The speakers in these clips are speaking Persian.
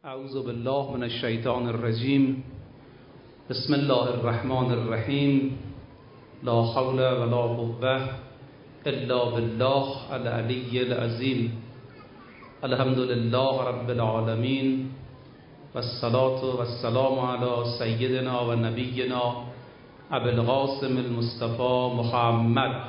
اعوذ بالله من الشیطان الرجیم. بسم الله الرحمن الرحیم. لا حول ولا قوة الا بالله العلی العظیم. الحمد لله رب العالمین والصلاة والسلام علی سیدنا و نبینا ابی القاسم المصطفى محمد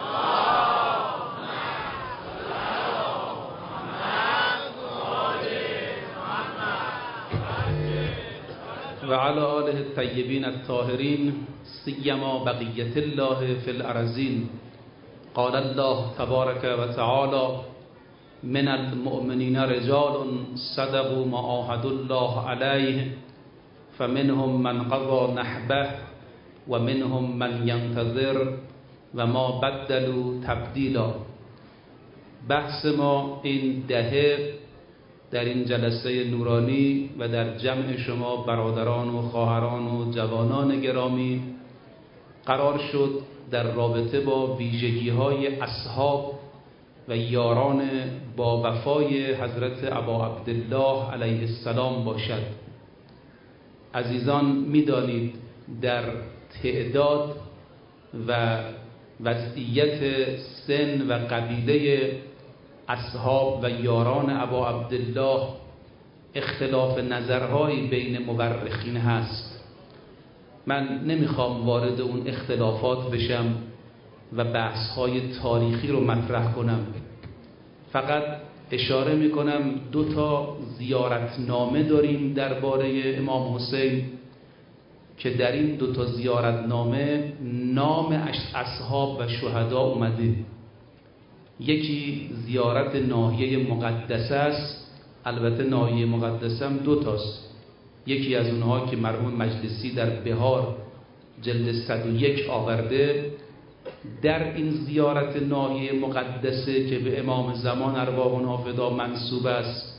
و علی آله الطیبین الطاهرین سیما بقیة الله فی الارضین. قال الله تبارک و تعالی: من المؤمنین رجال صدقوا ما عاهدوا الله علیه فمنهم من قضى نحبه و منهم من ینتظر و ما بدلوا تبدیلا. بحث ما این دهه در این جلسه نورانی و در جمع شما برادران و خواهران و جوانان گرامی قرار شد در رابطه با ویژگی‌های اصحاب و یاران با وفای حضرت ابا عبدالله علیه السلام باشد. عزیزان می‌دانید در تعداد و وضعیت سن و قبیله اصحاب و یاران ابا عبدالله اختلاف نظرهایی بین مورخین هست. من نمیخوام وارد اون اختلافات بشم و بحث‌های تاریخی رو مطرح کنم، فقط اشاره میکنم 2 زیارتنامه داریم درباره امام حسین که در این 2 زیارتنامه نام اصحاب و شهدا اومده. یکی زیارت ناحیه مقدسه است، البته ناحیه مقدسه هم 2 تاست. یکی از اونها که مرحوم مجلسی در بهار جلد 101 آورده، در این زیارت ناحیه مقدسه که به امام زمان ارواحنا فدا منسوب است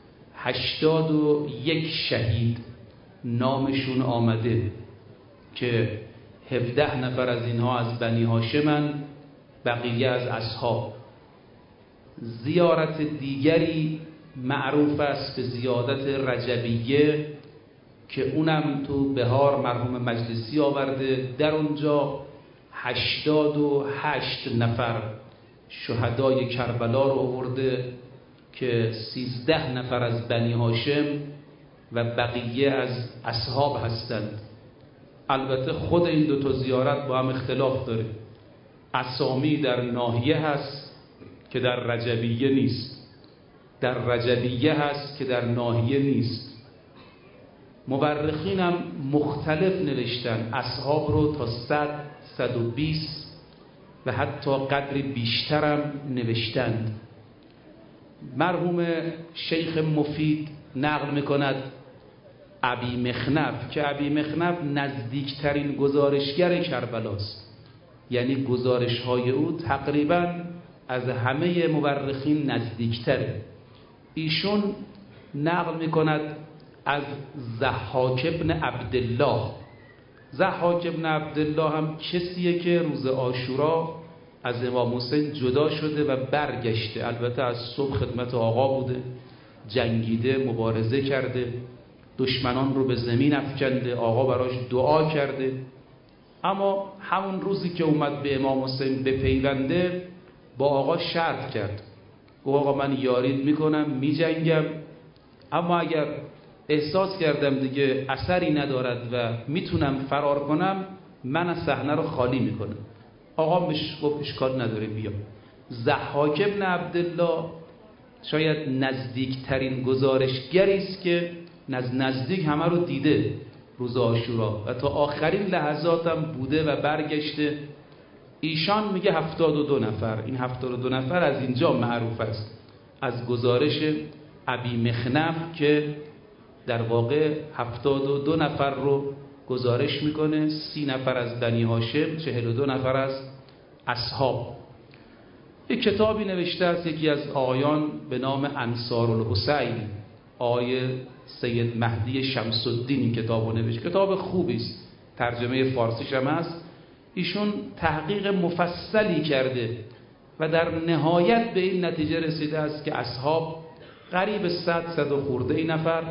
81 شهید نامشون آمده که 17 نفر از اینها از بنی هاشمن، بقیه از اصحاب. زیارت دیگری معروف است به زیارت رجبیه که اونم تو بهار مرحوم مجلسی آورده. در اونجا 88 نفر شهدای کربلا رو آورده که 13 نفر از بنی هاشم و بقیه از اصحاب هستند. البته خود این 2 زیارت با هم اختلاف داره. اسامی در ناحیه هست که در رجبیه نیست، در رجبیه هست که در ناحیه نیست. مورخین هم مختلف نوشتن، اصحاب رو تا 100 120 و حتی قدری بیشترم نوشتند. مرحوم شیخ مفید نقل میکند ابی مخنف، که ابی مخنف نزدیکترین گزارشگر کربلاست، یعنی گزارش‌های او تقریباً از همه مورخین نزدیکتره. ایشون نقل میکند از ضحاک ابن عبدالله. ضحاک ابن عبدالله هم کسیه که روز عاشورا از امام حسین جدا شده و برگشته. البته از صبح خدمت آقا بوده، جنگیده، مبارزه کرده، دشمنان رو به زمین افکنده، آقا براش دعا کرده. اما همون روزی که اومد به امام حسین بپیونده با آقا شرط کرد، گفت آقا من یارید میکنم، میجنگم، اما اگر احساس کردم دیگه اثری ندارد و میتونم فرار کنم، من از صحنه رو خالی میکنم. آقا گفت اشکال نداره بیا. ضحاک ابن عبدالله شاید نزدیکترین گزارشگری است که نزدیک همه رو دیده روز عاشورا و تا آخرین لحظات هم بوده و برگشته. ایشان میگه 72 نفر. این 72 نفر از اینجا معروف است، از گزارش ابی مخنف که در واقع 72 نفر رو گزارش میکنه. 30 نفر از بنی هاشم، 42 نفر از اصحاب. یک کتابی نوشته است یکی از آقایان به نام انصار الحسین، آقای سید مهدی شمس الدین این کتابو نوشته. کتاب خوبی است، ترجمه فارسیش هم هست. ایشون تحقیق مفصلی کرده و در نهایت به این نتیجه رسیده است که اصحاب قریب 100 و خورده نفر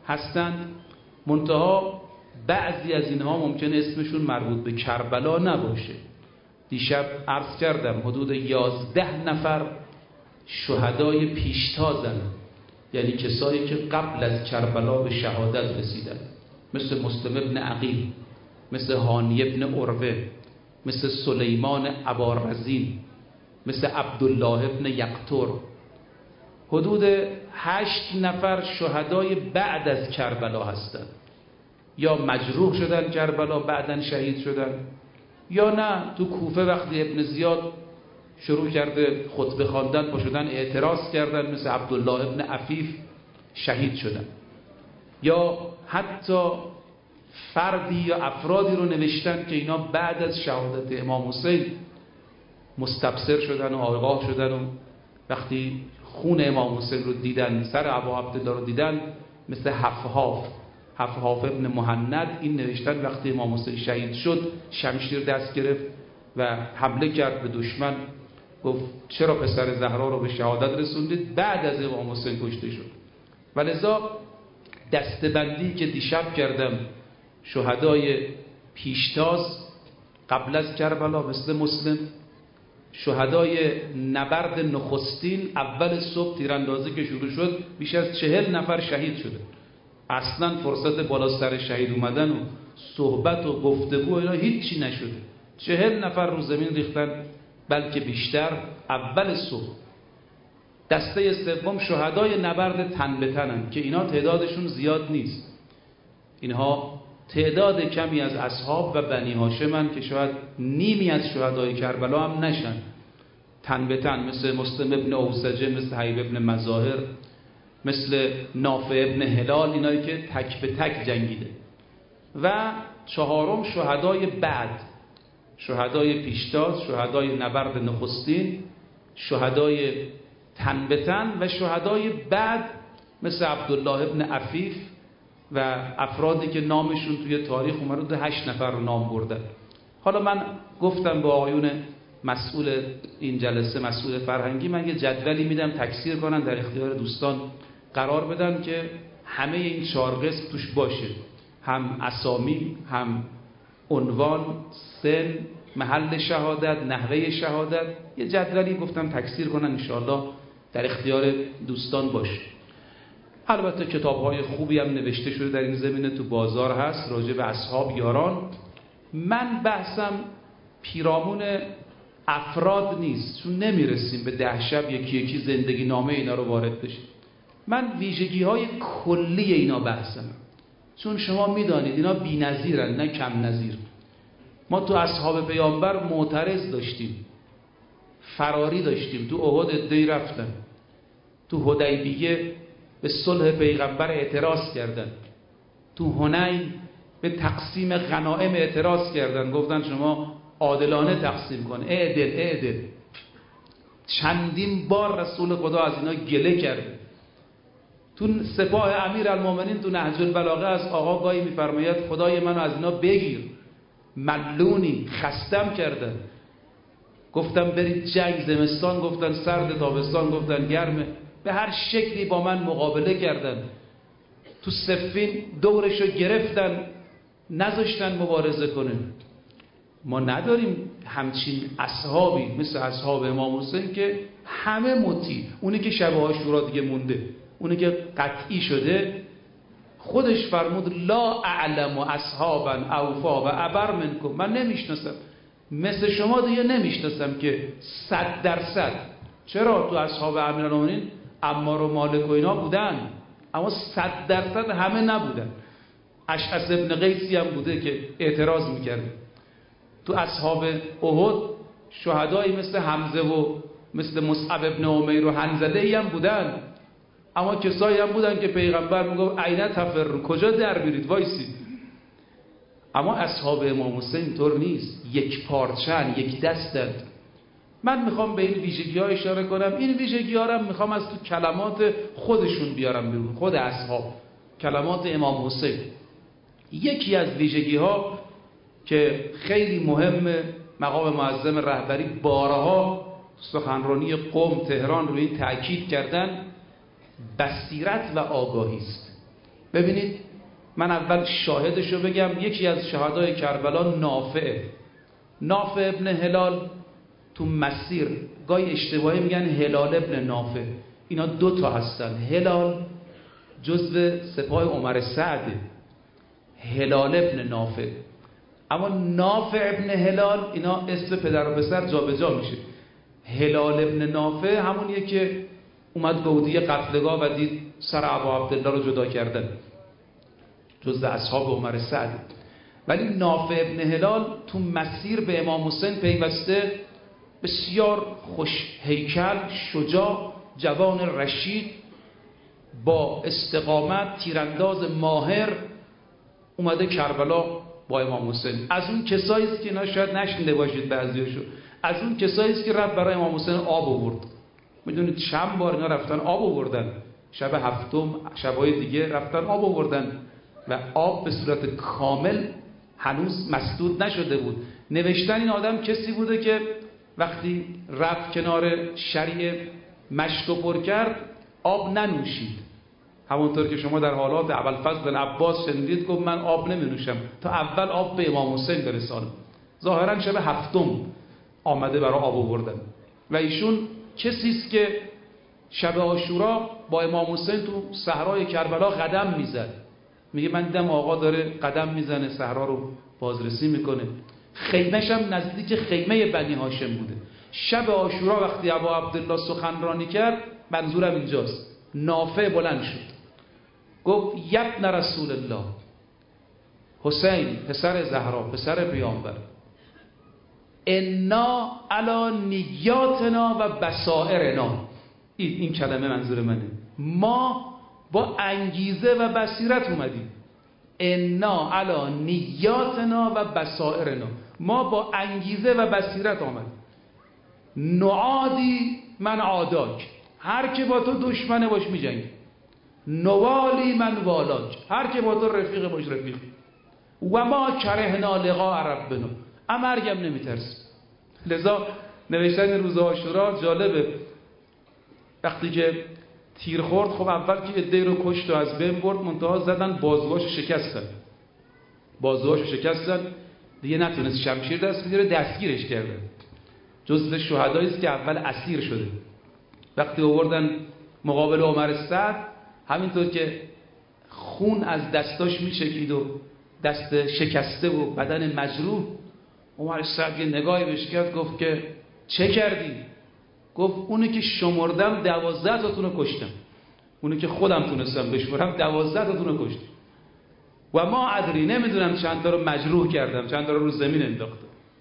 هستند، منتها بعضی از اینها ممکنه اسمشون مربوط به کربلا نباشه. دیشب عرض کردم حدود 11 نفر شهدای پیشتازن، یعنی کسایی که قبل از کربلا به شهادت رسیدن، مثل مسلم ابن عقیل، مثل هانی ابن عروه، مثل سلیمان ابارزین، مثل عبدالله ابن یقطر. حدود 8 نفر شهدای بعد از کربلا هستند، یا مجروح شدن کربلا بعدن شهید شدن، یا نه تو کوفه وقتی ابن زیاد شروع کرده خطبه خواندن پا شدن اعتراض کردن، مثل عبدالله ابن عفیف شهید شدن. یا حتی فردی یا افرادی رو نوشتن که اینا بعد از شهادت امام حسین مستبصر شدن و آگاه شدن و وقتی خون امام حسین رو دیدن، سر ابا عبدالله رو دیدن، مثل حفحاف ابن مهند، این نوشتن وقتی امام حسین شهید شد شمشیر دست گرفت و حمله کرد به دشمن، گفت چرا پسر زهرا رو به شهادت رسوندید؟ بعد از امام حسین کشته شد. ولذا دستبندی که دیشب کردم شهدای پیشتاز قبل از کربلا مثل مسلم، شهدای نبرد نخستین اول صبح تیراندازی که شروع شد بیش از 40 نفر شهید شده. اصلا فرصت بالا سر شهید اومدن و صحبت و گفتگو اینا هیچی نشده. 40 نفر رو زمین ریختن، بلکه بیشتر، اول صبح. دسته سوم شهدای نبرد تن به تنن که اینا تعدادشون زیاد نیست. اینها تعداد کمی از اصحاب و بنی هاشمن که شاید نیمی از شهدای کربلا هم نشن. تن به تن مثل مسلم ابن اوسجه، مثل حیب ابن مظاهر، مثل نافع ابن هلال، اینایی که تک به تک جنگیده. و چهارم شهدای بعد، شهدای پیشتاز، شهدای نبرد نخستین، شهدای تن به تن و شهدای بعد مثل عبدالله ابن عفیف و افرادی که نامشون توی تاریخ اومده 8 نفر رو نام بردن. حالا من گفتم با آقایون مسئول این جلسه، مسئول فرهنگی، من یه جدولی میدم تکثیر کنن، در اختیار دوستان قرار بدن که همه این 4 قسم توش باشه، هم اسامی، هم عنوان، سن، محل شهادت، نحوه شهادت. یه جدولی گفتم تکثیر کنن، انشاءالله در اختیار دوستان باشه. البته کتاب‌های خوبی هم نوشته شده در این زمینه، تو بازار هست راجع به اصحاب یاران. من بحثم پیرامون افراد نیست، چون نمیرسیم به 10 شب یکی یکی زندگی نامه اینا رو وارد بشیم. من ویژگی‌های کلی اینا بحثم، چون شما میدانید اینا بی‌نظیرن نه کم نظیر. ما تو اصحاب پیامبر معترض داشتیم، فراری داشتیم، تو احد عده‌ای رفتن، تو حدیبیه به صلح پیغمبر اعتراض کردن، تو حنین به تقسیم غنایم اعتراض کردن، گفتن شما عادلانه تقسیم کن، اعدل. چندین بار رسول خدا از اینا گله کرده. تو سپاه امیرالمومنین تو نهج البلاغه از آقا گاهی میفرماید خدای منو از اینا بگیر، ملونی، خستم کردن. گفتم برید جنگ، زمستان گفتن سرد، تابستان گفتن گرمه، به هر شکلی با من مقابله کردن. تو صفین دورشو گرفتن، نذاشتن مبارزه کنه. ما نداریم همچین اصحابی مثل اصحاب امام حسین که همه مطیع. اونی که شب عاشورا دیگه مونده، اونی که قطعی شده، خودش فرمود لا اعلم اصحابا اوفا و ابر منکم، من نمیشناسم مثل شما دیگه نمیشناسم که 100%. چرا؟ تو اصحاب امیرالمومنین عمار و مالک و اینا بودن، اما 100% همه نبودن. اشعث ابن قیسی هم بوده که اعتراض میکرده. تو اصحاب احد شهدایی مثل حمزه و مثل مصعب ابن عمیر و حنظله هم بودن، اما کسایی هم بودن که پیغمبر میگفت عین تفر، کجا در میرید، وایسید. اما اصحاب امام حسین اینطور نیست، یک پارچن، یک دستند. من میخوام به این ویژگی ها اشاره کنم. این ویژگی ها رو میخوام از تو کلمات خودشون بیارم بیرون، خود اصحاب، کلمات امام حسین. یکی از ویژگی ها که خیلی مهمه، مقام معظم رهبری بارها سخنرانی قم تهران روی این تأکید کردن، بصیرت و آگاهی است. ببینید من اول شاهدشو بگم. یکی از شهدای کربلا نافع ابن هلال تو مسیر، گاهی اشتباهی میگن هلال ابن نافع، اینا دوتا هستن. هلال جزو سپاه عمر سعده، هلال ابن نافع. اما نافع ابن هلال اینا اسم پدر و پسر جابجا میشه. هلال ابن نافع همونیه که اومد گودی قتلگاه و دید سر ابا عبدالله رو جدا کردن، جزو اصحاب عمر سعد. ولی نافع ابن هلال تو مسیر به امام حسین پیوسته، بسیار خوش هیکل، شجاع، جوان رشید، با استقامت، تیرانداز ماهر، اومده کربلا با امام حسین. از اون کسایی است که اینا شاید نشنیده باشید بعضیاشو، از اون کسایی است که رفت برای امام حسین آب آورد. میدونید چند بار اینا رفتن آب آوردن، شب هفتم، شبای دیگه رفتن آب آوردن و آب به صورت کامل هنوز مسدود نشده بود. نوشتن این آدم کسی بوده که وقتی رفت کنار شریع مشک پر کرد آب ننوشید، همونطور که شما در حالات ابوالفضل بن عباس شنیدید گفت من آب نمی نوشم تا اول آب به امام حسین برسانم. ظاهرا شب هفتم آمده برای آب آوردن و ایشون کسی است که شب عاشورا با امام حسین تو صحرای کربلا قدم میزد. میگه من دیدم آقا داره قدم میزنه، صحرا رو بازرسی میکنه. خیمه‌ش هم نزدیک خیمه بنی هاشم بوده. شب عاشورا وقتی ابا عبدالله سخنرانی کرد، منظورم اینجاست، نافع بلند شد گفت یبن رسول الله، حسین پسر زهرا پسر پیامبر، انا علی نیاتنا و بصائرنا. این کلمه منظور منه، ما با انگیزه و بصیرت اومدیم. انا علی نیاتنا و بصائرنا، ما با انگیزه و بصیرت آمدیم. نعادی من عاداک، هر که با تو دشمنه باش میجنگی. نوالی من والاک، هر که با تو رفیق باش رفیق. و ما کرهنا لقاء ربنا، اما مرگم نمیترسیم. لذا نوشتن روز عاشورا جالبه، وقتی که تیر خورد، خب اول که عده‌ای رو کشت و از بین برد، منتها زدن بازوهاشو شکستن، دیگه نتونست شمشیر دست بگیره، دستگیرش کردن. جزو شهدایی است که اول اسیر شده. وقتی آوردن مقابل عمر سعد، همینطور که خون از دستاش میچکید و دست شکسته و بدن مجروح، عمر سعد یه نگاهی بهش کرد، گفت که چه کردی؟ گفت اونی که شمردم 12 تاتون رو کشتم، اونی که خودم تونستم بشمرم 12 تاتون رو کشتم. و ما ادری، نمیدونم چند تا رو مجروح کردم، چند تا رو زمین انداختم.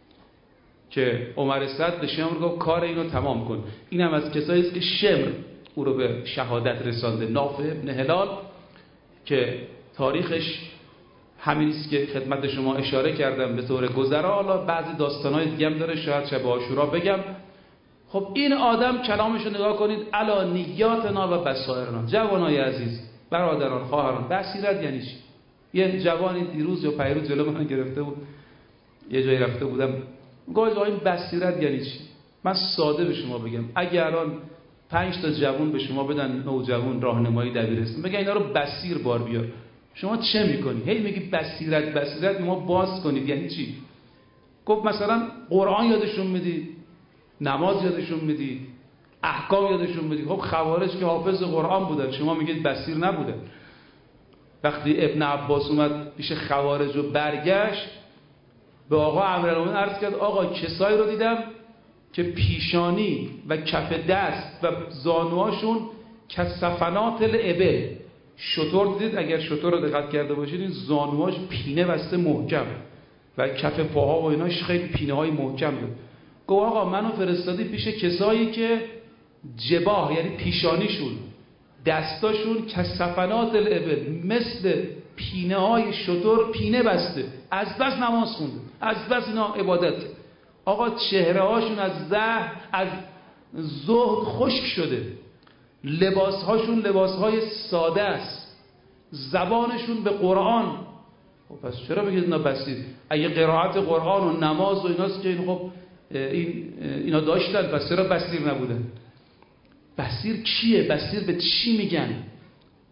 که عمر سعد به شمر گفت کار اینو تمام کن. اینم از کسایی است که شمر او رو به شهادت رسانده. نافع ابن هلال که تاریخش همین است که خدمت شما اشاره کردم به طور گذرا، حالا بعضی داستانای دیگه هم داره، شاید شب عاشورا بگم. خب این آدم کلامش رو نگاه کنید، الا نیاتنا و بصائرنا. جوانای عزیز، برادران، خواهران، بصیرت یعنی چی؟ یه جوانی دیروز یا پیروز جلو من گرفته بود، یه جایی رفته بودم، گفت این بصیرت یعنی چی؟ من ساده به شما بگم، اگه الان 5 تا جوان به شما بدن، نوجوان راهنمایی دبیرستان، بگن اینا رو بصیر بار بیار، شما چه میکنی؟ هی میگی بصیرت، ما باز کنید یعنی چی؟ گفت مثلا قرآن یادشون میدی، نماز یادشون میدی، احکام یادشون میدی. خب خوارج که حافظ قرآن بودن، شما میگید بصیر نبودن. وقتی ابن عباس اومد پیش خوارج و برگشت، به آقا امیرالمومنین عرض کرد آقا کسایی رو دیدم که پیشانی و کف دست و زانوهاشون کصفنات الابل، شتر دیدید؟ اگر شتر رو دقت کرده باشید این زانوهاش پینه بسته محکم و کف پاها و ایناش خیلی پینه های محکم بود. گفت آقا منو فرستادی پیش کسایی که جباه یعنی پیشانیشون، دستاشون کصفنات الابل، مثل پینه های شتر پینه بسته، از بس نماز خونده، از بس اینا عبادت. آقا چهره هاشون از زهر، از زهد خشک شده، لباس هاشون لباس های ساده است، زبانشون به قرآن. خب پس چرا بگید اینا بصیر؟ اگه قرائت قرآن و نماز و ایناست که این خب اینا داشتن، پس چرا بصیر نبودن؟ بصیر کیه؟ بصیر به چی میگن؟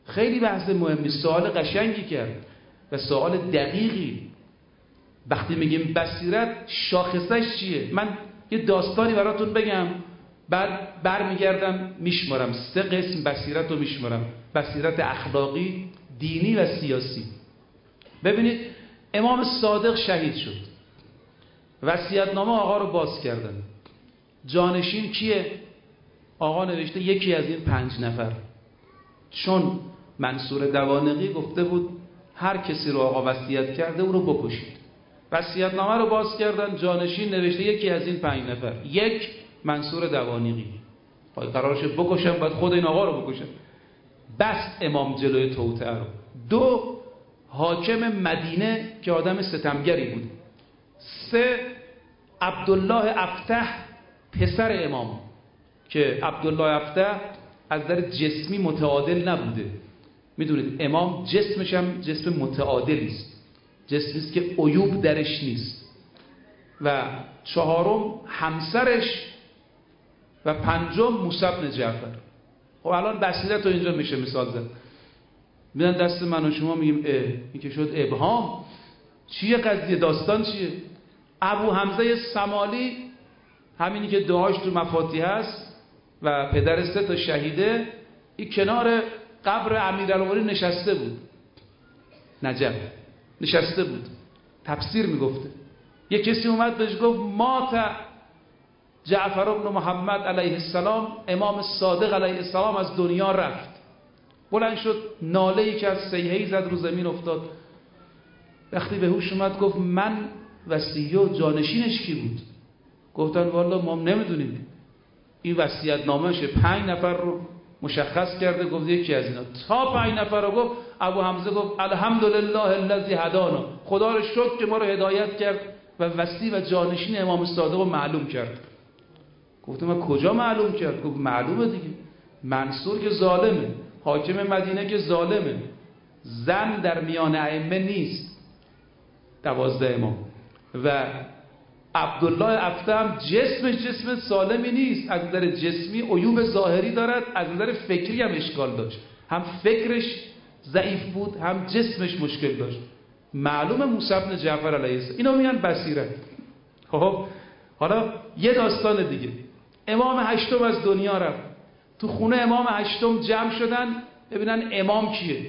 خیلی بحث مهمی، سوال قشنگی کرد و سوال دقیقی. وقتی میگیم بصیرت شاخصش چیه؟ من یه داستانی براتون بگم، بعد برمیگردم میشمارم 3 قسم بصیرت رو میشمارم: بصیرت اخلاقی، دینی و سیاسی. ببینید امام صادق شهید شد، وصیت‌نامه آقا رو باز کردن. جانشین کیه؟ آقا نوشته یکی از این 5 نفر. چون منصور دوانقی گفته بود هر کسی رو آقا وصیت کرده او رو بکشید. وصیت‌نامه رو باز کردن، جانشین نوشته یکی از این 5 نفر. 1 منصور دوانقی. قرارشه بکشم، بعد خود این آقا رو بکشم. بس امام جلوی توطئه رو. 2 حاکم مدینه که آدم ستمگری بود. 3 عبدالله افتح پسر امام که عبدالله افتح از نظر جسمی متعادل نبوده. میدونید امام جسمش هم جسم متعادلی است، جسمی است که عیوب درش نیست. و 4 همسرش و 5 موسی بن جعفر. خب الان بصیرت رو اینجا میشه مثال زد. میدن دست من و شما میگیم این که شد ابهام. چیه قضیه؟ داستان چیه؟ ابو حمزه سمالی، همینی که دعاش تو مفاتیح هست و پدر 3 تا شهیده، این کنار قبر امیرالمومنین نشسته بود، نجف نشسته بود، تفسیر میگفته. یک کسی اومد بهش گفت مات جعفر ابن محمد علیه السلام، امام صادق علیه السلام از دنیا رفت. بلند شد، ناله‌ای که از صیحه‌ای زد رو زمین افتاد. وقتی به هوش اومد گفت من وصیه و جانشینش کی بود؟ گفتن والا ما نمیدونیم. این وصیت‌نامه‌شه 5 نفر رو مشخص کرده، گفت یکی از اینا. تا 5 نفر رو گفت، ابو حمزه گفت الحمدلله الذی هدانا، خدا رو شکر که ما رو هدایت کرد و وصی و جانشین امام صادق رو معلوم کرد. گفتم من کجا معلوم کرد؟ گفت معلومه دیگه، منصور که ظالمه، حاکم مدینه که ظالمه، زن در میان ائمه نیست، 12 امام. و عبدالله افتح هم جسمش جسم سالمی نیست، از نظر جسمی عیوب ظاهری دارد، از نظر فکری هم اشکال داشت، هم فکرش ضعیف بود هم جسمش مشکل داشت. معلومه موسی بن جعفر علیه السلام. اینو میگن بصیرت. خب حالا یه داستان دیگه، امام 8 از دنیا رفت. تو خونه امام 8 جمع شدن ببینن امام کیه.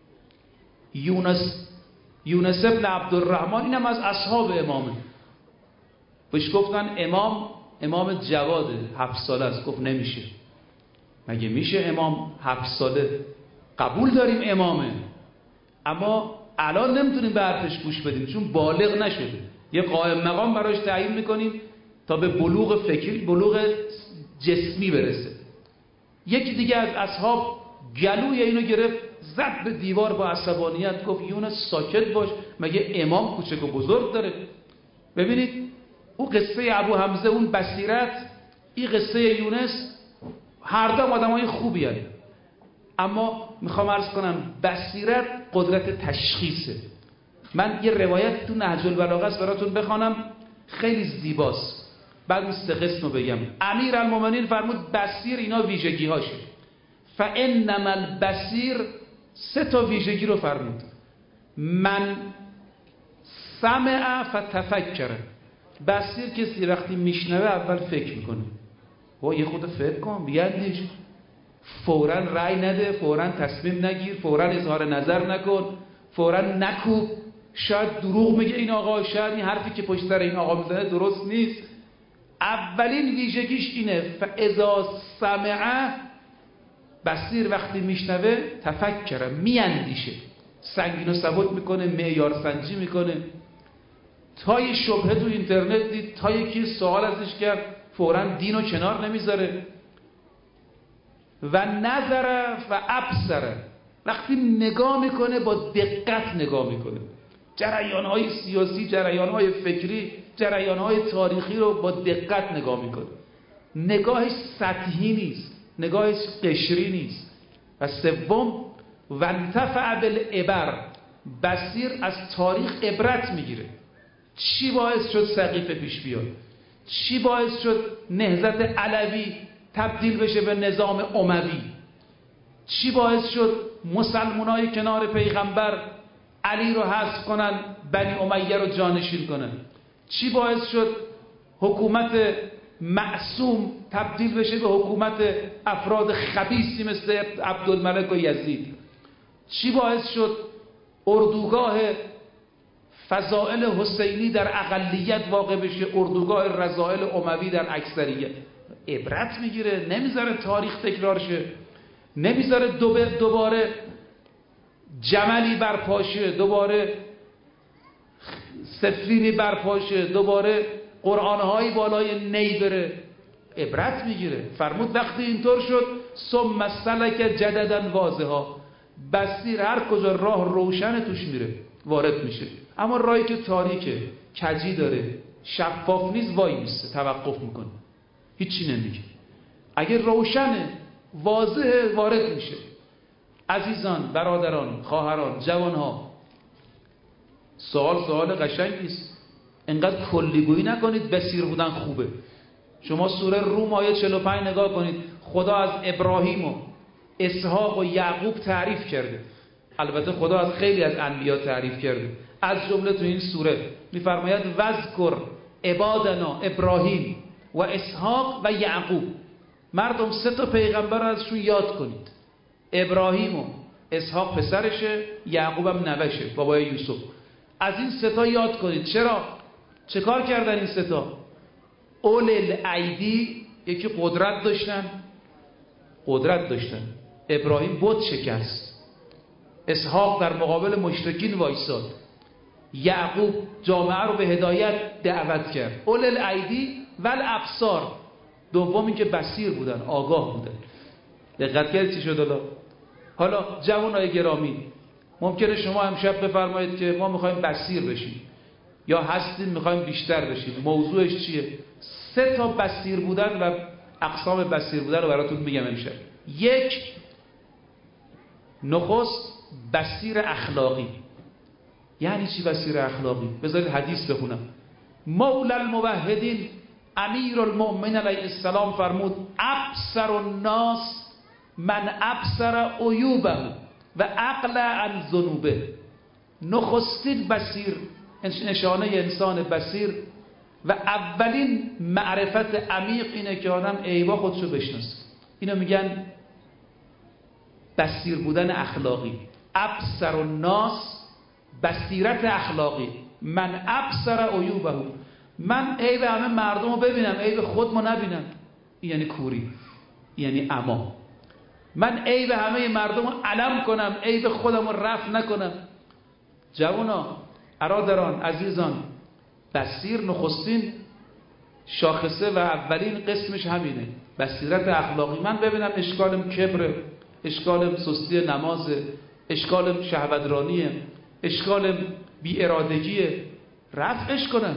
یونس ابن عبدالرحمن، اینم از اصحاب امامه. بهش گفتن امام جواده، 7 ساله است. گفت نمیشه. مگه میشه امام 7 ساله؟ قبول داریم امامه، اما الان نمیتونیم به حرفش گوش بدیم چون بالغ نشده. یه قائم مقام براش تعیین میکنیم تا به بلوغ فکری، بلوغ جسمی برسه. یکی دیگه از اصحاب گلوی اینو گرفت، زد به دیوار با عصبانیت، گفت یونس ساکت باش، مگه امام کوچک و بزرگ داره؟ ببینید اون قصه ابو حمزه، اون بصیرت، این قصه یونس، هر دو آدمای خوبی هست. اما میخوام عرض کنم بصیرت قدرت تشخیصه. من یه روایت تو نهج البلاغه است براتون بخوانم، خیلی زیباست، بعد اون 3 قسم رو بگم. امیرالمومنین فرمود بصیر اینا ویژگی هاشه. فانما البصیر 3 تا ویژگی رو فرمود. من سمع فتفکر، بصیر کسی وقتی میشنوه اول فکر میکنه، یه خود فکر کن، بیاندیش، فوراً رأی نده، فوراً تصمیم نگیر، فوراً اظهار نظر نکن، فوراً نکوب. شاید دروغ میگه این آقا، شاید این حرفی که پشت سر این آقا میزنه درست نیست. اولین ویژگیش اینه، فاذا سمع، بصیر وقتی میشنوه تفکر، میاندیشه، سنگین و سبک میکنه، معیار سنجی میکنه. تا یه شبهه تو اینترنت دید، تا یکی سوال ازش کرد، فوراً دینو کنار نمیذاره. و نظر و ابصر، وقتی نگاه میکنه با دقت نگاه میکنه، جریانهای سیاسی، جریانهای فکری، جریانهای تاریخی رو با دقت نگاه میکنه. نگاهش سطحی نیست، نگاهش قشری نیست. و 3 و انتفع بالعبر، بصیر از تاریخ عبرت میگیره. چی باعث شد سقیفه پیش بیاد؟ چی باعث شد نهضت علوی تبدیل بشه به نظام اموی؟ چی باعث شد مسلمانای کنار پیغمبر علی رو حذف کنن، بنی امیه رو جانشین کنن؟ چی باعث شد حکومت معصوم تبدیل بشه به حکومت افراد خبیثی مثل عبدالملک و یزید؟ چی باعث شد اردوگاه فضائل حسینی در اقلیت واقع بشه، اردوگاه رذائل اموی در اکثریت؟ عبرت میگیره، نمیذاره تاریخ تکرار شه، نمیذاره دوباره جملی برپاشه، دوباره سفینی برپاشه، دوباره قرآنهایی بالای نی بره. عبرت میگیره. فرمود وقتی اینطور شد ثم سلک جددا واضحا، بسیر هر کجا راه روشن توش میره وارد میشه، اما راهی که تاریکه، کجی داره، شفاف نیست، وای میسته، توقف میکنه، هیچی نمیگه. اگه روشنه، واضحه، وارد میشه. عزیزان، برادران، خواهران، جوانها، سوال قشنگی است. انقدر کلیگویی نکنید بسیر بودن خوبه. شما سوره روم آیه 45 نگاه کنید. خدا از ابراهیم و اسحاق و یعقوب تعریف کرده. البته خدا از خیلی از انبیا تعریف کرده. از جمله تو این سوره میفرماید وذکر عبادنا ابراهیم و اسحاق و یعقوب. مردم 3 تا پیغمبر رو ازشون یاد کنید. ابراهیم و اسحاق پسرشه، یعقوب هم نوشه، بابای یوسف. از این 3 تا یاد کنید. چرا؟ چه کار کردن این 3 تا؟ اول الایدی، یکی قدرت داشتن. ابراهیم بت شکست، اسحاق در مقابل مشرکین وایساد، یعقوب جامعه رو به هدایت دعوت کرد. اول الایدی و الابصار، دومی که بصیر بودن، آگاه بودن. دقت کردید چی شد؟ حالا جوانای گرامی، ممکنه شما امشب بفرمایید که ما میخوایم بصیر بشیم یا هستیم میخوایم بیشتر بشیم. موضوعش چیه؟ 3 تا بصیر بودن و اقسام بصیر بودن رو براتون میگم امشب. 1، نخست بصیر اخلاقی. یعنی چی بصیر اخلاقی؟ بذارید حدیث بخونم. مولا الموحدین امیر المؤمنین علیه السلام فرمود ابصر الناس من ابصر عیوبه و عقل عن ذنوبه. نخستین بصیر، نشانه انسان بصیر و اولین معرفت عمیق اینه که آدم عیبا خودشو بشناسه. اینو میگن بصیر بودن اخلاقی. ابصر الناس، بصیرت اخلاقی. من ابصر عیوبه، من عیب همه مردم رو ببینم، عیب خودمو نبینم. این یعنی کوری، یعنی عما. من عیب همه مردم رو علم کنم، عیب خودم رو رفع نکنم. جوانا، برادران، عزیزان، بصیر نخستین شاخصه و اولین قسمش همینه، بصیرت اخلاقی. من ببینم اشکالم کبره، اشکالم سستی نمازه، اشکالم شهوترانیه، اشکالم بی ارادگیه، رفعش کنم.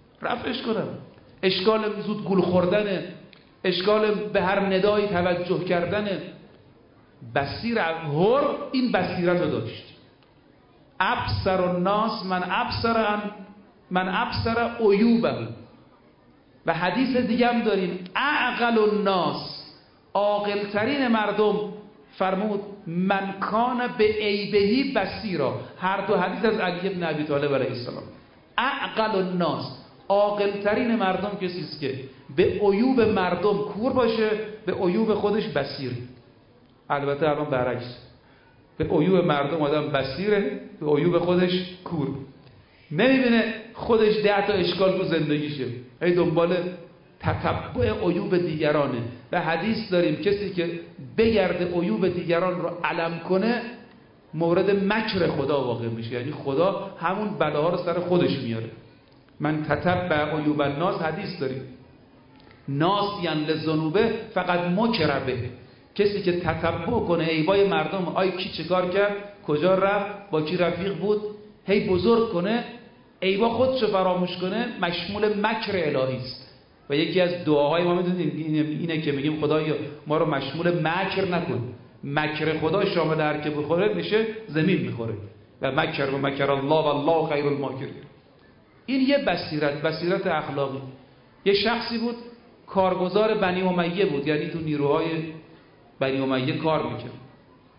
اشکالم زود گول خوردنه، اشکالم به هر ندایی توجه کردنه. بصیر هر این بصیرت رو داشت. ابصر الناس من ابصر عیوبه. و حدیث دیگه هم داریم اعقل الناس، عاقل ترین مردم، فرمود من کان به عیبهی بصیرا. هر دو حدیث از علی بن ابی طالب علیه السلام. اعقل الناس، عاقل ترین مردم کسی است که به عیوب مردم کور باشه، به عیوب خودش بصیر. البته الان برعکس، به عیوب مردم آدم بصیره، به عیوب خودش کور. نمیبینه خودش 10 تا اشکال تو زندگیشه، هی دنبال تتبع عیوب دیگرانه. و حدیث داریم کسی که بگرده عیوب دیگران رو علم کنه مورد مکر خدا واقع میشه، یعنی خدا همون بلاها رو سر خودش میاره. من تتبع عیوب الناس، حدیث داریم ناسیان لذنوبه فقط مکربه. کسی که تتبع کنه عیبای مردم، آی کی چه کار کرد، کجا رفت، با کی رفیق بود، هی بزرگ کنه، عیبا خودشو فراموش کنه، مشمول مکر الهی است. و یکی از دعاهای ما میدونید اینه که میگیم خدایا ما رو مشمول مکر نکن. مکر خدا شامل هر که بخوره میشه زمین میخوره. و مکر الله والله خیر الماکرین. این یه بصیرت اخلاقی. یه شخصی بود کارگزار بنی امیه بود، یعنی تو نیروهای بنی امیه کار میکرد.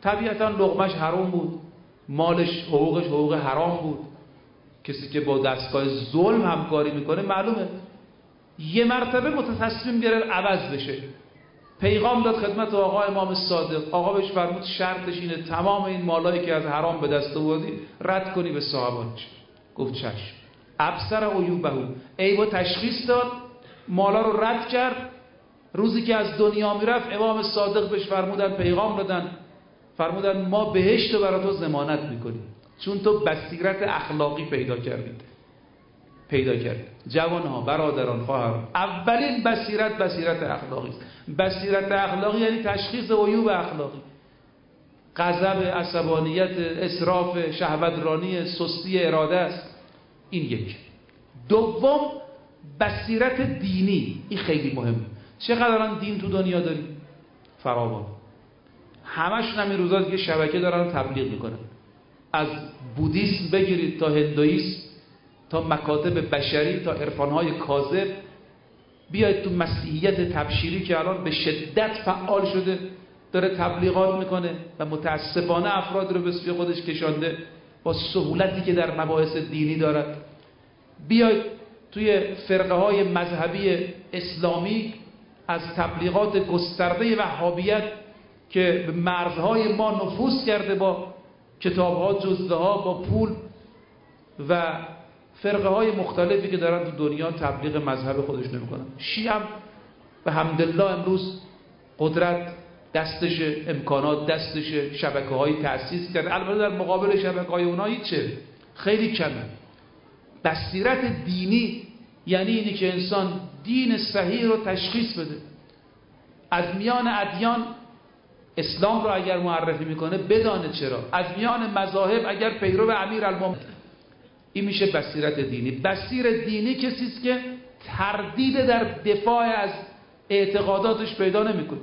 طبیعتا لقمش حرام بود، مالش حقوقش حقوق حرام بود. کسی که با دستگاه ظلم همکاری میکنه معلومه یه مرتبه تصمیم گرفت عوض بشه. پیغام داد خدمت آقا امام صادق، آقا بهش فرمود شرطش اینه تمام این مالایی که از حرام به دست آوردی رد کنی به صاحبانش. گفت چشم. ابصر عیوبه، عیبو تشخیص داد، مالا رو رد کرد. روزی که از دنیا میرفت امام صادق بهش فرمودن، پیغام دادن، فرمودن ما بهشت رو برای تو ضمانت میکنیم چون تو بصیرت اخلاقی پیدا کردید. جوانها، برادران، خواهران، اولین بصیرت اخلاقی است. بصیرت اخلاقی یعنی تشخیص عیوب اخلاقی، غضب، عصبانیت، اسراف، شهوترانی، سستی اراده است. این یک. دوم بصیرت دینی، این خیلی مهمه. چقدر الان دین تو دنیا داریم؟ فراوان. همشون هم این روزا دیگه شبکه دارن تبلیغ میکنن، از بودیسم بگیرید تا هندویسم تا مکاتب بشری تا عرفانهای کاذب، بیاید تو مسیحیت تبشیری که الان به شدت فعال شده داره تبلیغات میکنه و متاسفانه افراد رو به سوی خودش کشانده با سهولتی که در مباحث دینی دارد. بیاید توی فرقه های مذهبی اسلامی از تبلیغات گسترده وهابیت که به مرزهای ما نفوذ کرده با کتاب‌ها، جزوه‌ها، با پول و فرقه های مختلفی که دارن تو دنیا تبلیغ مذهب خودشون میکنن. شیعه هم به حمدالله امروز قدرت دستشه، امکانات دستشه، شبکه‌های تأسیس کرده. البته در مقابل شبکه‌های اونها هیچه، خیلی کمه. بصیرت دینی یعنی اینی که انسان دین صحیح رو تشخیص بده. از میان ادیان اسلام رو اگر معرفی میکنه بدانه چرا. از میان مذاهب اگر پیرو امیرالمومنین، این میشه بصیرت دینی. بصیر دینی کسی است که تردید در دفاع از اعتقاداتش پیدا نمیکنه.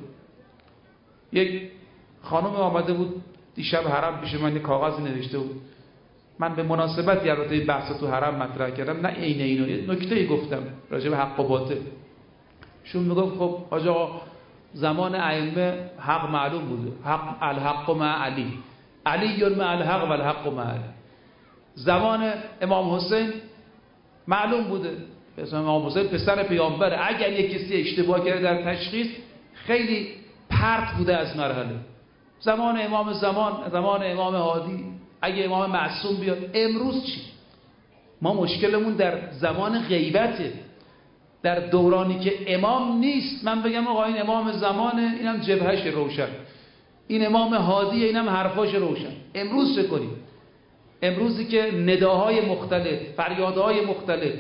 یک خانم آمده بود دیشب حرم پیش من، یک کاغذی نوشته بود. من به مناسبت البته بحث تو حرم مطرح کردم، نه عین اینو، یه نکته‌ای گفتم راجع به حق و باطل. شون میگفت خب حاج آقا زمان ائمه حق معلوم بوده، حق الحق مع علی مع الحق و الحق مع علی. زمان امام حسین معلوم بوده، امام حسین پسر پیامبره، اگر یک کسی اشتباه کرده در تشخیص خیلی پرت بوده از مرحله. زمان امام هادی اگه امام معصوم بیاد. امروز چی؟ ما مشکلمون در زمان غیبته، در دورانی که امام نیست. من بگم آقا این امام زمانه، اینم جبهش روشن، این امام هادیه، اینم حرفاش روشن. امروز چه کنیم؟ امروزی که نداهای مختلف، فریادهای مختلف.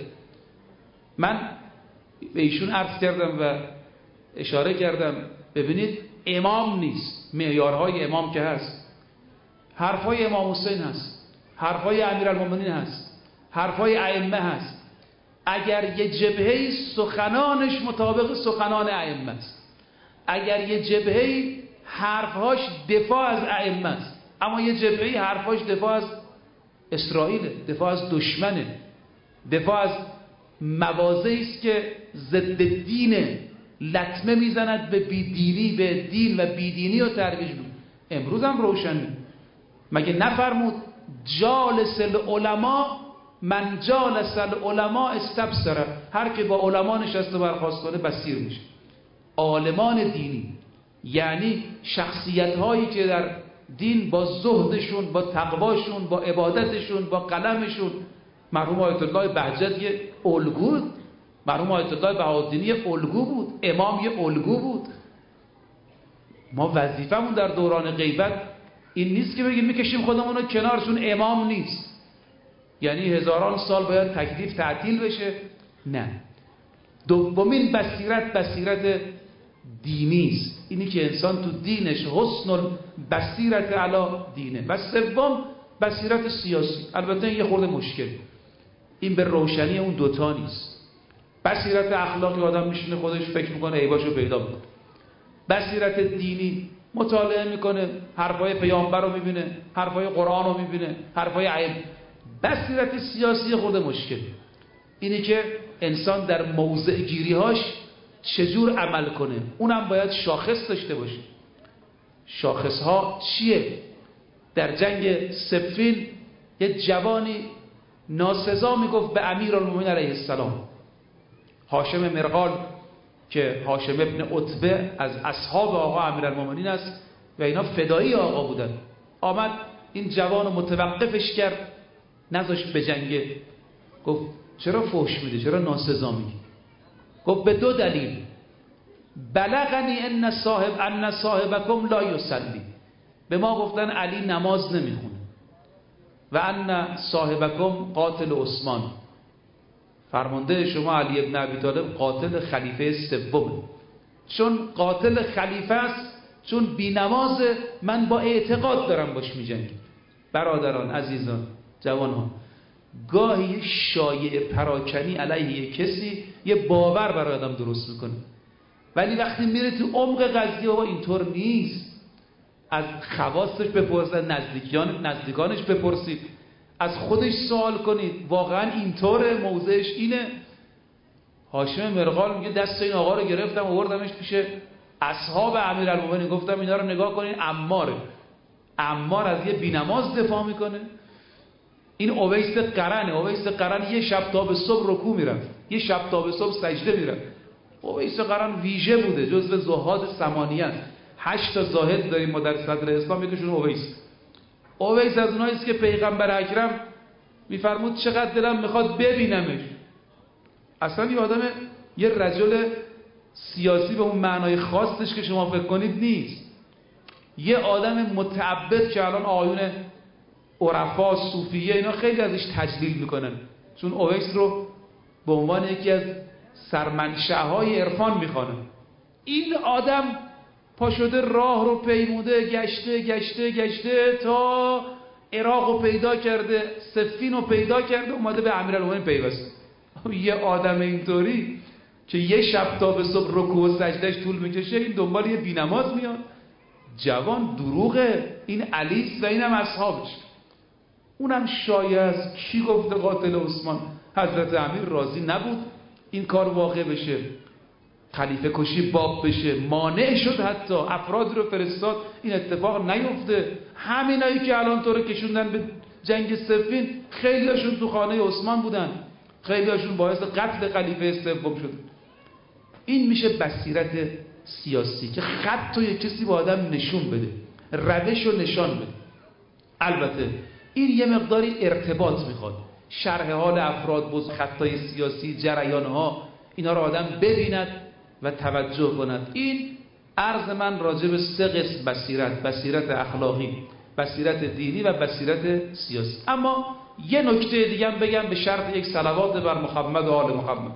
من به ایشون عرض کردم و اشاره کردم ببینید امام نیست، معیارهای امام که هست، حرفای امام حسین هست، حرفای امیرالمومنین هست، حرفای ائمه هست. اگر یه جبهه‌ای سخنانش مطابق سخنان ائمه است، اگر یه جبهه‌ای حرفهاش دفاع از ائمه است، اما یه جبهه‌ای حرفاش دفاع از اسرائیل، دفاع از دشمنه، دفاع از مواضعی است که ضد دینه، لطمه میزند به بیدینی، به دین و بیدینی و ترویج می‌کنه. امروز هم روشنه. مگه نفرمود جالس العلماء من جالس العلماء استبصر، هر که با علما نشست و برخاست کنه بصیر میشه. عالمان دینی یعنی شخصیت هایی که در دین با زهدشون، با تقواشون، با عبادتشون، با قلمشون. مرحوم آیت الله بهجت یه الگو بود، مرحوم آیت الله بهاءالدین یه الگو بود، امام یه الگو بود. ما وظیفمون در دوران غیبت این نیست که بگیم میکشیم خودمون رو کنارشون، امام نیست یعنی هزاران سال باید تکلیف تعطیل بشه. نه. دومین بصیرت دینی است، اینی که انسان تو دینش حسن بصیرت علی دینه. و سوم بصیرت سیاسی. البته این یه خورده مشکل، این به روشنی اون دوتا نیست. بصیرت اخلاقی آدم میشینه خودش فکر میکنه عیباشو پیدا میکنه. بصیرت دینی مطالعه میکنه، حرفای پیامبر رو میبینه، حرفای قرآن رو میبینه، حرفای ائمه. بصیرت سیاسی خود مشکل اینی که انسان در موضع گیریهاش چجور عمل کنه، اونم باید شاخص داشته باشه. شاخصها چیه؟ در جنگ صفین یه جوانی ناسزا میگفت به امیرالمومنین علیه السلام. هاشم مرغال که هاشم ابن عتبه از اصحاب آقا امیرالمومنین است و اینا فدایی آقا بودن، آمد این جوان رو متوقفش کرد، نذاشت به جنگ. گفت چرا فحش میدی؟ چرا ناسزا میگی؟ گفت به 2 دلیل. بلغنی ان صاحبکم لا یصلی، به ما گفتن علی نماز نمیخونه، و ان صاحبکم قاتل عثمان، فرمانده شما علی ابن ابی طالب قاتل خلیفه سومه. چون قاتل خلیفه است، چون بی‌نماز، من با اعتقاد دارم باش میجنگم. برادران عزیزان جوانان، گاهی شایعه پراکنی علیه کسی یه باور برای آدم درست میکنه، ولی وقتی میره تو عمق قضیه بابا اینطور نیست. از خواستش بپرسید، نزدیکانش بپرسید، از خودش سوال کنید واقعا اینطوره، موضعش اینه. هاشم مرغال میگه دست این آقا رو گرفتم آوردمش پیش اصحاب امیرالمومنین، گفتم اینا رو نگاه کنین، عمار از یه بی‌نماز دفاع میکنه. این اویس قرن یه شب تا به صبح رکوع میرفت، یه شب تا به صبح سجده میرفت. اویس قرن ویژه بوده، جزو زهاد ثمانیه است. 8 تا زاهد داریم ما در صدر اسلام، یکیشون اویس از اوناییست که پیغمبر اکرم میفرمود چقدر دلم میخواد ببینمش. اصلا یه آدم، یه رجل سیاسی به اون معنای خاصش که شما فکر کنید نیست. یه آدم متعبد که الان آیون عرفا صوفیه اینا خیلی ازش تجلیل میکنن، چون اویس رو به عنوان یکی از سرمنشأهای عرفان میخوانن. این آدم پا شده راه رو پیموده، گشته تا عراق رو پیدا کرده، صفین رو پیدا کرده، اومده به امیرالمومنین پیوسته. یه آدم اینطوری که یه شب تا به صبح رکوع و سجدهش طول میکشه، این دنبال یه بی‌نماز میاد؟ جوان دروغه، این علیست و اینم اصحابش. اونم شایعه است. کی گفته قاتل عثمان؟ حضرت امیر راضی نبود این کار واقع بشه، خلیفه کشی باب بشه، مانع شد، حتی افراد رو فرستاد این اتفاق نیفته. همینایی که الان تو رو کشوندن به جنگ صفین، خیلی هاشون تو خانه عثمان بودن، خیلی هاشون باعث قتل خلیفه سوم شد. این میشه بصیرت سیاسی که خط تو یک کسی با آدم نشون بده، روش رو نشان بده. البته این یه مقداری ارتباط میخواد، شرح حال افراد، خطای سیاسی، جریانها، اینا رو آدم ببیند و توجه کند. این عرض من راجع به 3 قسم بصیرت اخلاقی، بصیرت دینی و بصیرت سیاسی. اما یه نکته دیگه هم بگم به شرط یک صلوات بر محمد و آل محمد.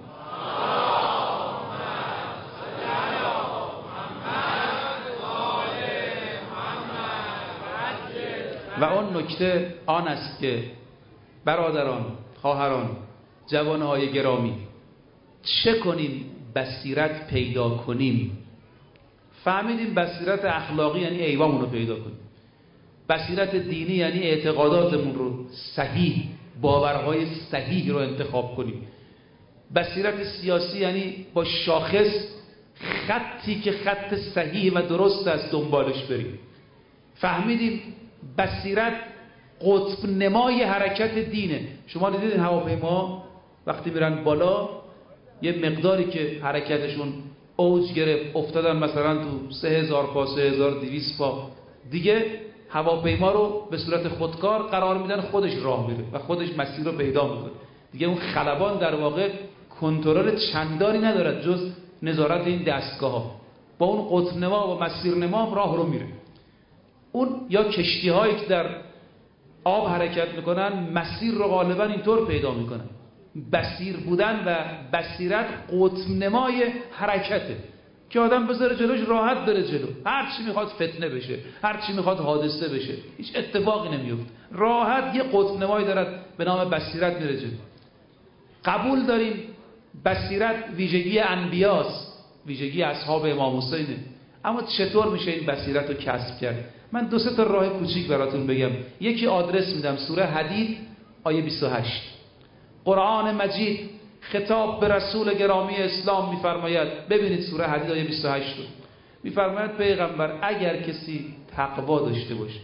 و اون نکته آن است که برادران، خواهران، جوانهای گرامی، چه کنیم بصیرت پیدا کنیم؟ فهمیدیم بصیرت اخلاقی یعنی ایوامون رو پیدا کنیم، بصیرت دینی یعنی اعتقاداتمون رو صحیح، باورهای صحیح رو انتخاب کنیم، بصیرت سیاسی یعنی با شاخص خطی که خط صحیح و درست است دنبالش بریم. فهمیدیم بصیرت قطب نمای حرکت دینه. شما دیدید هواپیما وقتی میرن بالا یه مقداری که حرکتشون اوج گرفت، افتادن مثلا تو 3000 پا 3200 پا، دیگه هواپیما رو به صورت خودکار قرار میدن، خودش راه میره و خودش مسیر رو پیدا میکنه. دیگه اون خلبان در واقع کنترل چندانی ندارد جز نظارت این دستگاه ها. با اون قطب نما و مسیر نما راه رو میره. اون یا کشتی هایی که در آب حرکت میکنن مسیر رو غالبا اینطور پیدا میکنن. بصیر بودن و بصیرت قطب نمای حرکته که آدم بذاره جلوش راحت بره جلو، هر چی میخواد فتنه بشه، هر چی میخواد حادثه بشه، هیچ اتفاقی نمیفته، راحت یه قطب نمایی دارد به نام بصیرت میره جلو. قبول داریم بصیرت ویژگی انبیاست، ویژگی اصحاب امام حسینه، اما چطور میشه این بصیرت رو کسب کرد؟ من 2-3 تا راه کوچیک براتون بگم. یکی آدرس میدم، سوره حدید آیه 28. قرآن مجید خطاب به رسول گرامی اسلام میفرماید، ببینید سوره حدید آیه 28 رو میفرماید پیغمبر اگر کسی تقوا داشته باشه.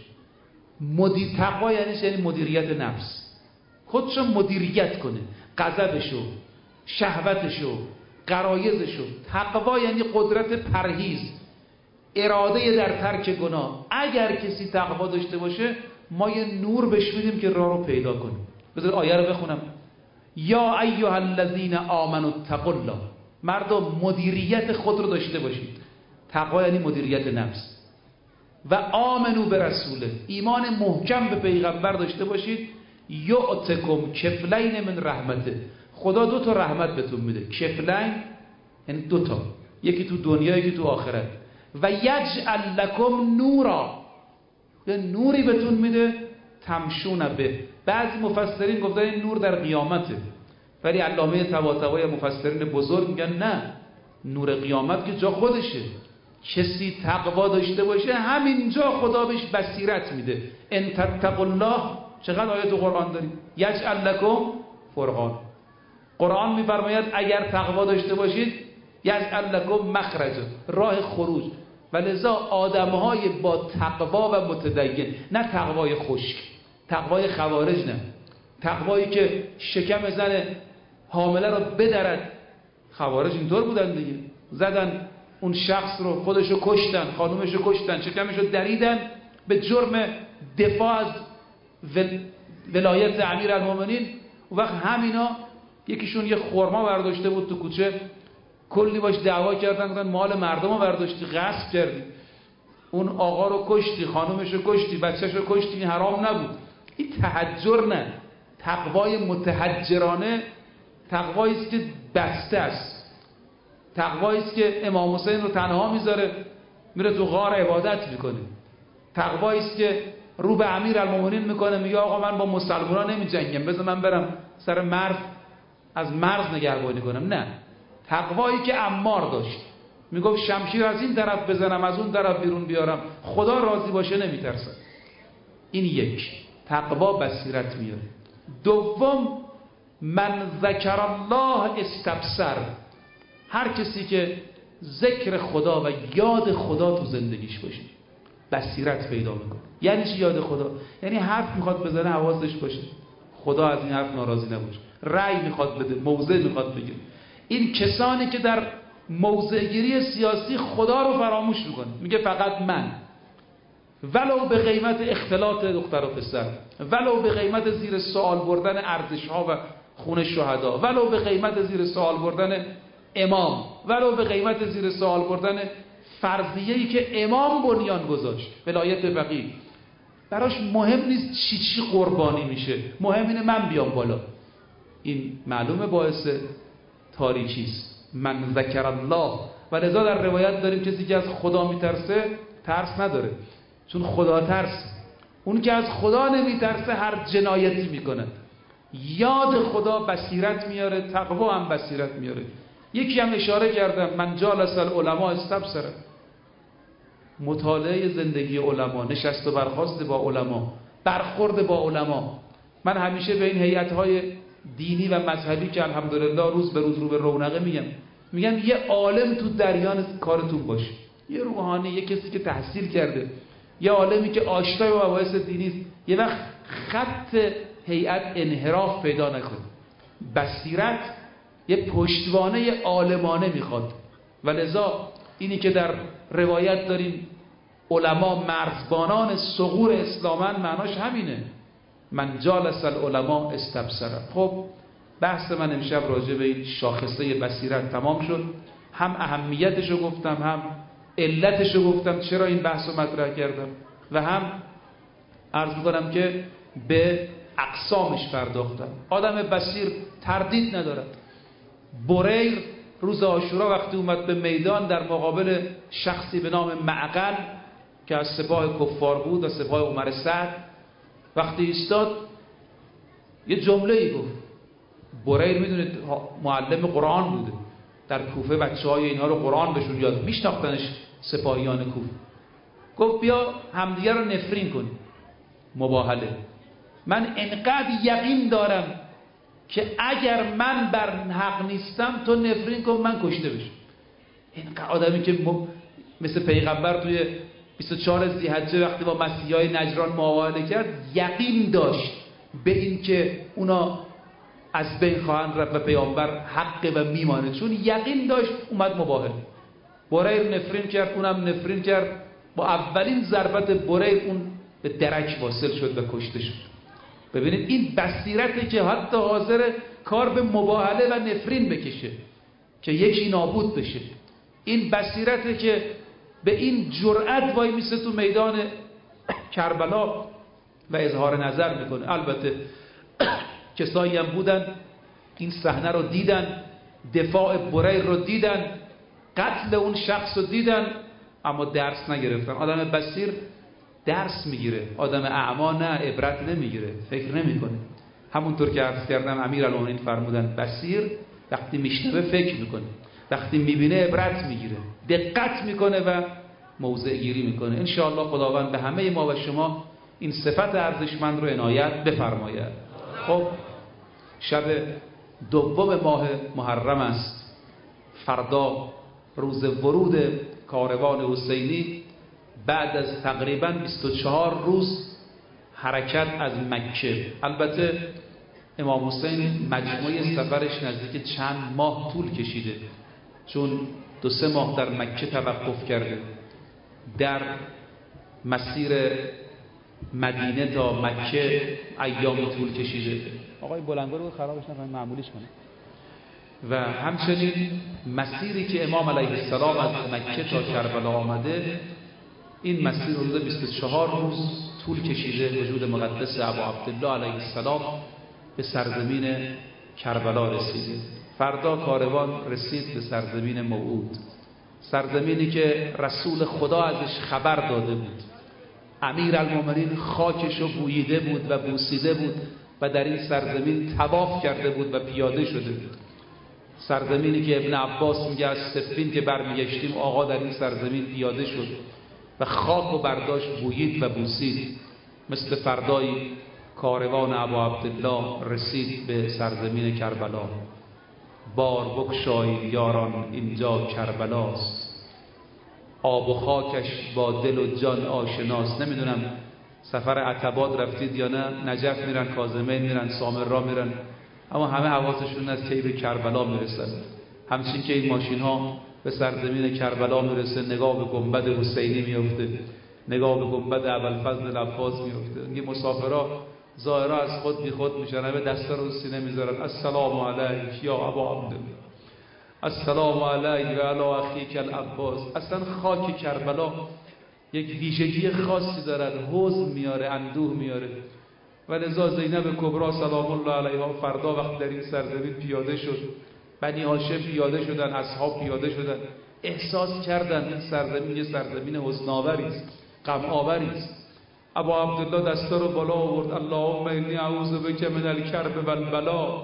تقوا یعنی مدیریت نفس، خودشو مدیریت کنه، غضبشو، شهوتشو، غرایزشو. تقوا یعنی قدرت پرهیز، اراده در ترک گناه. اگر کسی تقوا داشته باشه ما یه نور بهش میدیم که راه رو پیدا کنه. بذار آیه رو بخونم. یا ایها الذین آمنوا اتقوا الله. مردم مدیریت خود رو داشته باشید. تقوا یعنی مدیریت نفس. و آمنو به رسوله، ایمان محکم به پیغمبر داشته باشید. یؤتکم کفلین من رحمته، خدا 2 تا رحمت بهتون میده. کفلین یعنی 2 تا، یکی تو دنیا یکی تو آخرت. و یجعل لکم نورا، یه نوری بهتون میده تمشون به. بعضی مفسرین گفتن این نور در قیامته، ولی علامه طباطبایی مفسرین بزرگ میگن نه، نور قیامت که جا خودشه. کسی تقوا داشته باشه همینجا خدا بهش بصیرت میده. ان تتقوا الله، چقدر آیه تو قرآن داریم. یجعل لکم فرقان، قرآن میفرماید اگر تقوا داشته باشید یجعل لکم مخرج، راه خروج. ولذا آدمهای با تقوا و متدین، نه تقوای خشک، تقوای خوارج، نه تقوایی که شکم زن حامله رو بدرد. خوارج اینطور بودن دیگه، زدن اون شخص رو، خودشو کشتن، خانومشو کشتن، شکمشو دریدن به جرم دفاع از ولایت امیرالمومنین. و وقت همینا یکیشون یه خرما برداشته بود تو کوچه، کلی باش دعوا کردن، گفتن مال مردم رو برداشتی، غصب کردی، اون آقا رو کشتی، خانومشو کشتی، بچه‌شو کشتی، این حرام نبود. این تحجر نه، تقوای متحجرانه تقوایی است که بسته است. تقوایی است که امام حسین رو تنها میذاره میره تو غار عبادت میکنه. تقوایی است که رو به امیرالمومنین میکنه، میگه آقا من با مسلمان‌ها نمیجنگم، بذار من برم سر مرز از مرز نگهبانی کنم. نه، تقوایی که عمار داشت، میگفت شمشیر از این طرف بزنم از اون طرف بیرون بیارم، خدا راضی باشه نمیترسم. این یک، تقوا بصیرت میاره. دوم، من ذکر الله استبصر، هر کسی که ذکر خدا و یاد خدا تو زندگیش باشه بصیرت پیدا میکنه. یعنی چی یاد خدا؟ یعنی حرف میخواد بزنه حواسش باشه خدا از این حرف ناراضی نباشه، رأی میخواد بده، موضع میخواد بگیره. این کسانی که در موضع گیری سیاسی خدا رو فراموش میکنه، میگه فقط من، ولو به قیمت اختلاط دختر و پسر، ولو به قیمت زیر سوال بردن ارزش ها و خون شهدا، ولو به قیمت زیر سوال بردن امام، ولو به قیمت زیر سوال بردن فرضیه‌ای که امام بنیان گذاشت، ولایت فقیه. براش مهم نیست چی قربانی میشه، مهم اینه من بیام بالا. این معلومه باعث تاریکی است. من ذکر الله. و لذا در روایت داریم کسی که از خدا میترسه ترس نداره، چون خدا ترس. اون که از خدا نمیترسه هر جنایتی میکنه. یاد خدا بصیرت میاره، تقوا هم بصیرت میاره. یکی هم اشاره کردم، من جالس العلماء استبصر، مطالعه زندگی علما، نشست و برخاست با علما، برخورد با علما. من همیشه به این هیئت‌های دینی و مذهبی که الحمدلله روز به روز رو به رونقه میگم یه عالم تو جریان کارتون باشه، یه روحانی، یه کسی که تحصیل کرده، یه عالمی که آشنای با مباحث دینی است. یه وقت خط هیئت انحراف پیدا نکنه. بصیرت یه پشتوانه عالمانه میخواد. و لذا اینی که در روایت داریم علما مرزبانان ثغور اسلامن، معناش همینه، من جالس العلماء استبصر. خب بحث من امشب راجع به این شاخصه بصیرت تمام شد. هم اهمیتشو گفتم، هم علتشو گفتم چرا این بحث رو مطرح کردم، و هم عرض می‌کنم که به اقسامش پرداختم. آدم بصیر تردید ندارد. بریر روز عاشورا وقتی اومد به میدان در مقابل شخصی به نام معقل که از سپاه کفار بود و سپاه عمر سعد، وقتی ایستاد یه جمله‌ای گفت. بریر میدونید معلم قرآن بوده، در کوفه بچه‌های اینها رو قرآن بهشون یاد میشناختنش سپاهیان کوفه. گفت بیا همدیگه رو نفرین کنیم. مباهله. من انقدر یقین دارم که اگر من بر حق نیستم تو نفرین کن من کشته بشم. اینقدر آدمی که مثل پیغمبر توی 24 ذی‌حجه وقتی با مسیحیای نجران معاهده کرد، یقین داشت به این که اونا از بین خواهند رفت و پیامبر حق و میمانه، چون یقین داشت. اومد مباهله، بریر نفرین کرد، اونم نفرین کرد. با اولین ضربت بریر اون به درک واصل شد و کشته شد. ببینید این بصیرته که حتی حاضر کار به مباهله و نفرین بکشه که یکی نابود بشه. این بصیرته که به این جرأت وای میسه تو میدان کربلا و اظهار نظر میکنه. البته کسایی هم بودن این صحنه رو دیدن، دفاع بریر رو دیدن، قتل اون شخص رو دیدن، اما درس نگرفتن. آدم بصیر درس میگیره، آدم اعما نه، عبرت نمیگیره، فکر نمیکنه. همونطور که عرض کردم امیرالمومنین فرمودن بصیر وقتی میشنوه فکر میکنه، وقتی میبینه عبرت میگیره، دقت میکنه و موضع گیری میکنه. ان شاء الله خداوند به همه ما و شما این صفت ارزشمند رو عنایت بفرماید. خب شب دوم ماه محرم است. فردا روز ورود کاروان حسینی بعد از تقریباً 24 روز حرکت از مکه. البته امام حسین مجموعه سفرش نزدیک چند ماه طول کشیده، چون 2-3 ماه در مکه توقف کرده، در مسیر مدینه تا مکه ایامی طول کشیده. آقای بلندگو رو خرابش نکنه، معمولیش کنه. و همچنین مسیری که امام علیه السلام از مکه تا کربلا آمده، این مسیر حدود 24 روز طول کشیده. وجود مقدس ابو عبدالله علیه السلام به سرزمین کربلا رسیده. فردا کاروان رسید به سرزمین موعود، سرزمینی که رسول خدا ازش خبر داده بود. امیرالمومنین خاکشو بوییده بود و بوسیده بود و در این سرزمین طواف کرده بود و پیاده شده بود. سرزمینی که ابن عباس میگه از صفین که برمیگشتیم آقا در این سرزمین پیاده شد و خاک و برداشت بویید و بوسید. مثل فردایی کاروان ابو عبدالله رسید به سرزمین کربلا. بار بگشایید یاران اینجا کربلاست، آب و خاکش با دل و جان آشناست. نمیدونم سفر عتبات رفتید یا نه، نجف میرن، کاظمین میرن، سامرا میرن، اما همه حواسشون از کی به کربلا میرسن. همچنین که این ماشین ها به سرزمین کربلا میرسه، نگاه به گنبد حسینی میفته، نگاه به گنبد ابوالفضل العباس میفته. این مسافرها ظاهرا از خود بی خود میشن، همه دستا رو سینه میذارن، السلام علیک یا ابا عبدالله، السلام علیک و علی اخیک العباس. اصلا خاک کربلا یک ویژگی خاصی دارد، حزن میاره، اندوه میاره. و لذا زینب کبرا سلام الله علیها فردا وقت در این سرزمین پیاده شد، بنی هاشم پیاده شدن، اصحاب پیاده شدن، احساس کردن این سرزمین یه سرزمین حزن‌آوری است، غم‌آوری است. ابو عبدالله دستا رو بالا آورد، اللهم انی اعوذ بک من الکرب والبلا.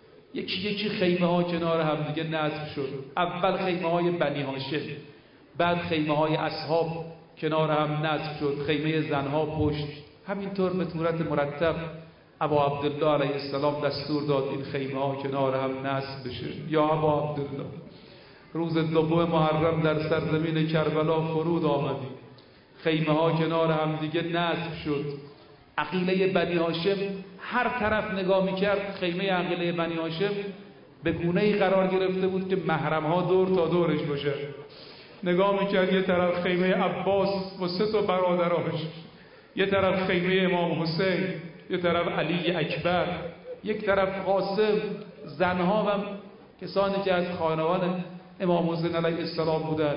یکی خیمه ها کنار هم دیگه نصب شد. اول خیمه های بنی هاشم، بعد خیمه های اصحاب کنار هم نصب شد، خیمه زنها پشت. همینطور به صورت مرتب ابو عبدالله علیه السلام دستور داد این خیمه ها کنار هم نصب بشه. یا ابو عبدالله، روز دوم محرم در سرزمین کربلا فرود آمدی، خیمه ها کنار هم دیگه نصب شد. عقیله بنی هاشم هر طرف نگاه میکرد، خیمه عقیله بنی هاشم به گونه‌ای قرار گرفته بود که محرم ها دور تا دورش باشه. نگاه میکرد یه طرف خیمه عباس و 3 برادراش، یه طرف خیمه امام حسین، یه طرف علی اکبر، یک طرف قاسم، زنها و کسانی که از خانوان امام حسین علیه السلام بودن.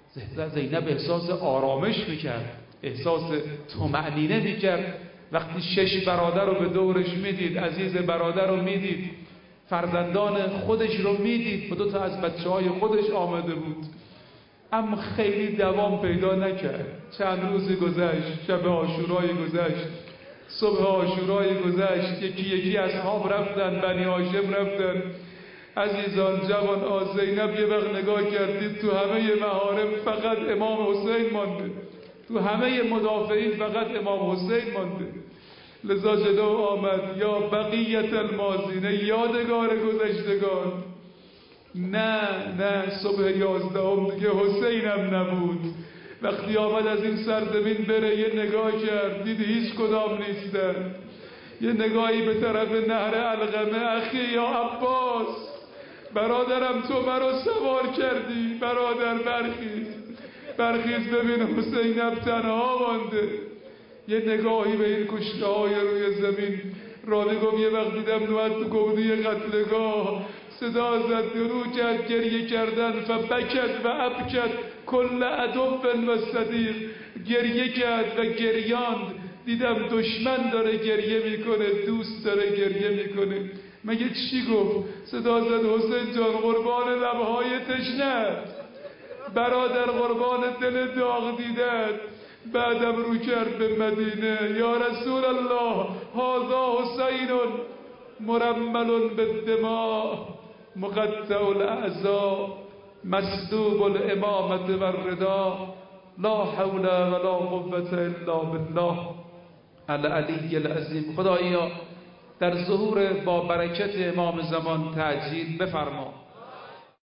زینب احساس آرامش میکرد، احساس طمأنینه میکرد وقتی 6 برادر رو به دورش میدید، عزیز برادر رو میدید، فرزندان خودش رو میدید، 2 تا از بچه‌های خودش آمده بود. اما خیلی دوام پیدا نکرد. چند روزی گذشت، شب عاشورای گذشت، صبح عاشورای گذشت، یکی اصحاب رفتن، بنی هاشم رفتن. عزیزان جوان زینب یه وقت نگاه کردید تو همه محارم فقط امام حسین مانده، تو همه مدافعین فقط امام حسین مانده. لذا جلو آمد، یا بقیت الماضین، یادگار گذشتگان. نه صبح 11 دیگه حسینم نبود، وقتی آمد از این سرزمین بره یه نگاه کرد، دید هیچ کدام نیستن. یه نگاهی به طرف نهر علقمه، اخی یا عباس برادرم تو مرا سوار کردی، برادر برخیز ببین حسینم تنها مانده. یه نگاهی به این کشته های روی زمین، راوی گفت یه وقت دیدم نوعد تو گودی قتلگاه، صدا زد درو کرد گریه کردن، فبکت و ابکت کل عدو و صدیق، گریه کرد و گریاند. دیدم دشمن داره گریه میکنه، دوست داره گریه میکنه. مگه چی گفت؟ صدا زد حسین جان قربان لبهای تشنه، برادر قربان دل داغ دیدت. بعدم رو کرد به مدینه، یا رسول الله هذا حسین مرمل بالدماء مقطع الاعضاء مسلوب الامامة والرداء لا حول ولا قوة الا بالله العلی العظیم. خدایا در ظهور با برکت امام زمان تعجیل بفرما.